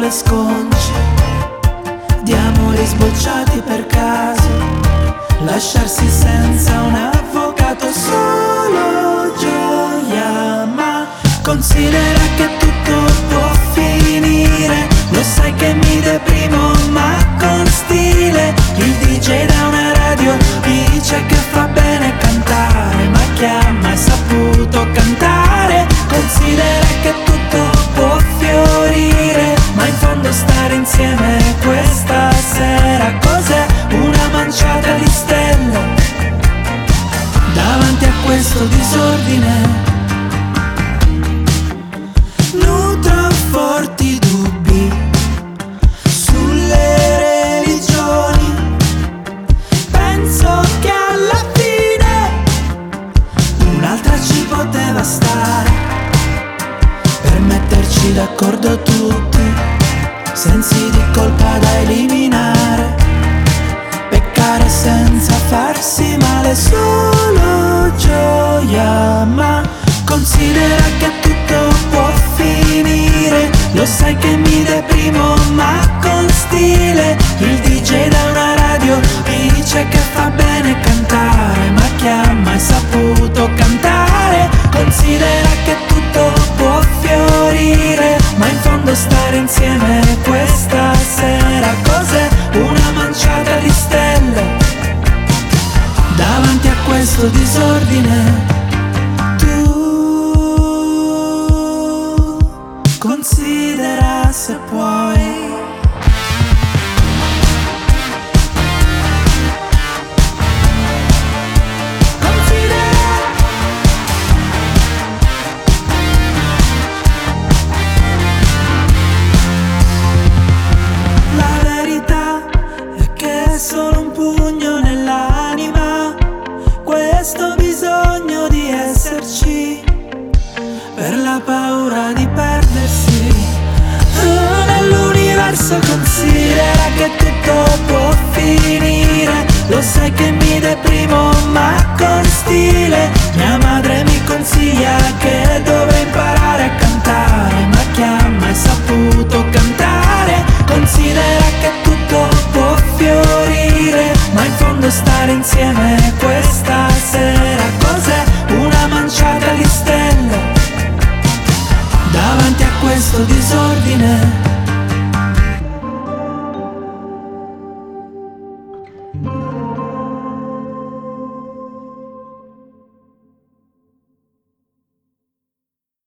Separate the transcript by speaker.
Speaker 1: le sconce di amori sbocciati per caso, lasciarsi senza un avvocato, solo gioia. Ma considera che tutto può finire, lo sai che mi deprimo ma con stile. Il DJ da una radio dice che fa bene cantare, ma chi ha mai saputo cantare? Considera che tutto può fiorire, ma in fondo stare insieme questa sera cos'è? Una manciata di stelle davanti a questo disordine. Nutro forti dubbi sulle religioni, penso che alla fine un'altra ci poteva stare, per metterci d'accordo tutti, sensi di colpa da eliminare, peccare senza farsi male, solo gioia. Ma considera che tutto può finire, lo sai che mi deprimo ma con stile. Il DJ da una radio dice che fa bene cantare, ma chi ha mai saputo cantare? Considera che tutto può fiorire, ma in fondo stare insieme questa sera cos'è? Una manciata di stelle davanti a questo disordine. Tu considera se puoi. Solo un pugno nell'anima, questo bisogno di esserci, per la paura di perdersi nell'universo. Considera che tutto può finire, lo sai che mi deprimo ma con stile. Mia madre mi consiglia che dovrei imparare a cantare, ma chi ha mai saputo cantare? Considera che tutto può fiorire, ma in fondo stare insieme questa sera cos'è? Una manciata di stelle davanti a questo disordine.